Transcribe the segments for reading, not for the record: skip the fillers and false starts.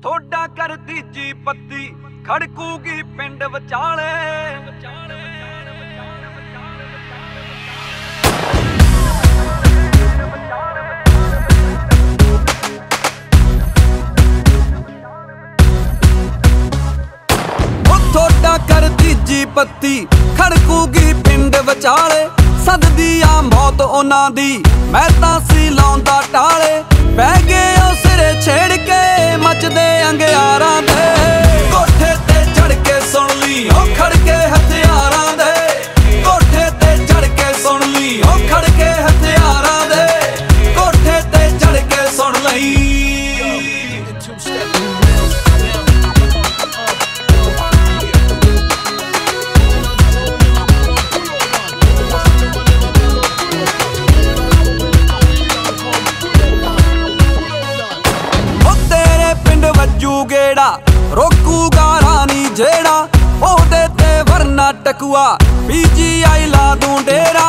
ਥੋੜਾ ਕਰਦੀ ਜੀ ਪੱਤੀ ਖੜਕੂਗੀ ਪਿੰਡ ਵਿਚਾਲੇ। ਥੋੜਾ ਕਰਦੀ ਜੀ ਪੱਤੀ ਖੜਕੂਗੀ ਪਿੰਡ ਵਿਚਾਲੇ। ਸਦਦੀ ਆ ਮੌਤ ਉਹਨਾਂ ਦੀ ਮੈਂ ਤਾਂ ਸੀ ਲਾਉਂਦਾ ਟਾਲੇ। ਪੈ ਗਏ ਉਹ ਸਿਰੇ ਛੇੜ ਕੇ ਮੱਚਦੇ ਅੰਗਿਆਰਾਂ ਦੇ। ਕੋਠੇ ਤੇ ਚੜ ਕੇ ਸੁਣ ਲਈ ਉਹ ਖੜਕੇ ਹਥਿਆਰਾਂ ਦੇ। ਕੋਠੇ ਤੇ ਚੜ ਕੇ ਸੁਣ ਲਈ ਉਹ ਖੜਕੇ ਹਥਿਆਰਾਂ ਦੇ। ਕੋਠੇ ਤੇ ਚੜ ਕੇ ਸੁਣ ਲਈ। ਗੇੜਾ ਰੋਕੂਗਾ ਰਾਣੀ ਜਿਹੜਾ ਉਹਦੇ ਤੇ ਵਰਨਾ ਟਕੂਆ PGI ਲਾ ਦੂੰ ਡੇਰਾ।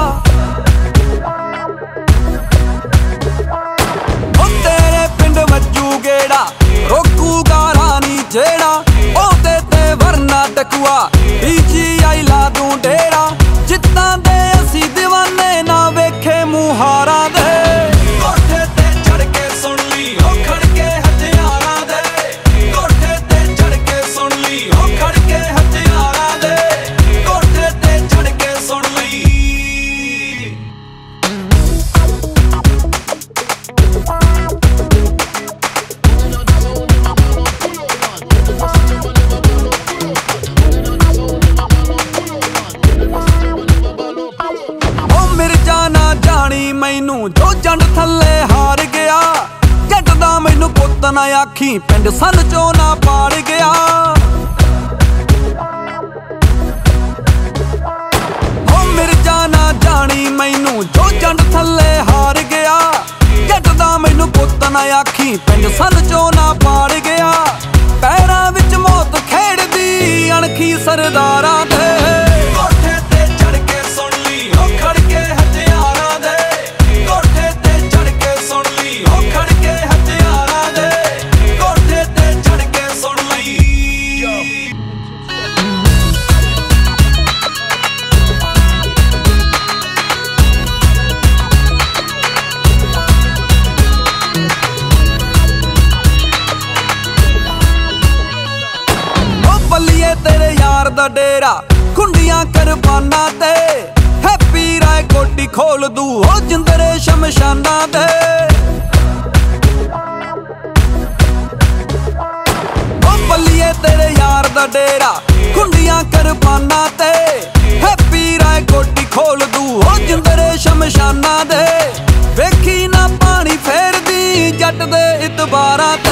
ਉਹ ਤੇਰੇ ਪਿੰਡ ਵੱਜੂ ਗੇੜਾ ਰੋਕੂਗਾ ਰਾਣੀ ਜਿਹੜਾ ਉਹਦੇ ਤੇ ਵਰਨਾ ਟਕੂਆ PGI ਲਾ ਦੂੰ ਡੇਰਾ। ਜਿੱਦਾਂ ਦੇ ਅਸੀਂ ਦੀਵਾਨੇ ਨਾ ਵੇਖੇ ਮੁਹਾਰਾਂ ਦੇ। ਕੋਠੇ ਤੇ ਚੜ ਕੇ ਸੁਣ ਲਈ ਉਹ ਖੜਕੇ ਹਥਿਆਰਾਂ ਦੇ। ਕੋਠੇ ਤੇ ਚੜ ਕੇ ਸੁਣ ਲਈ ਉਹ ਖੜਕੇ ਹਥਿਆਰਾਂ ਦੇ। ਕੋਠੇ ਤੇ ਚੜ ਕੇ ਸੁਣ ਲਈ। ਉਹ ਮਿਰਜ਼ਾ ਨਾ ਜਾਣੀ ਮੈਨੂੰ ਜੋ ਜੰਡ ਥੱਲੇ ਹਾਰ ਗਿਆ। ਜੱਟ ਦਾ ਮੈਨੂੰ ਪੁੱਤ ਨਾ ਆਖੀ ਪਿੰਡ ਸੰਨ ਚੋਂ ਨਾ ਪਾੜ ਗਿਆ। ਉਹ ਮਿਰਜ਼ਾ ਨਾ ਜਾਣੀ ਮੈਨੂੰ ਜੋ ਜੰਡ ਥੱਲੇ ਹਾਰ ਗਿਆ। ਜੱਟ ਦਾ ਮੈਨੂੰ ਪੁੱਤ ਨਾ ਆਖੀ ਪਿੰਡ ਸੰਨ ਚੋਂ ਨਾ ਪਾੜ ਗਿਆ। ਪੈਰਾਂ ਵਿੱਚ ਮੌਤ ਖੇਡਦੀ ਅਣਖੀ ਸਰਦਾਰਾਂ ਦੇ। ਕੋਠੇ ਤੇ ਚੜ ਕੇ ਸੁਣ ਲਈ ਉਹ ਖੜਕੇ ਹਥਿਆਰਾਂ ਦੇ। ਕੋਠੇ ਤੇ ਚੜ ਕੇ ਸੁਣ ਲਈ ਉਹ ਖੜਕੇ ਹਥਿਆਰਾਂ ਦੇ। ਕੋਠੇ ਤੇ ਚੜ ਕੇ ਸੁਣ ਲਈ। ਉਹ ਬੱਲੀਏ ਤੇਰੇ ਯਾਰ ਦਾ ਡੇਰਾ ਖੁੰਡੀਆਂ ਕੁਰਬਾਨਾਂ ਤੇ। ਹੈਪੀ ਰਾਏ ਕੋਟੀ ਖੋਲ ਦੂ ਉਹ ਜਿੰਦਰੇ ਸ਼ਮਸ਼ਾਨਾਂ ਦੇ। ਉਹ ਬੱਲੀਏ ਤੇਰੇ ਯਾਰ ਦਾ ਡੇਰਾ ਖੁੰਡੀਆਂ ਕੁਰਬਾਨਾਂ ਤੇ। ਹੈਪੀ ਰਾਏ ਕੋਟੀ ਖੋਲ ਦੂ ਉਹ ਜਿੰਦਰੇ ਸ਼ਮਸ਼ਾਨਾਂ ਦੇ। ਵੇਖੀ ਨਾ ਪਾਣੀ ਫੇਰਦੀ ਜੱਟ ਦੇ ਇਤਬਾਰਾਂ ਤੇ।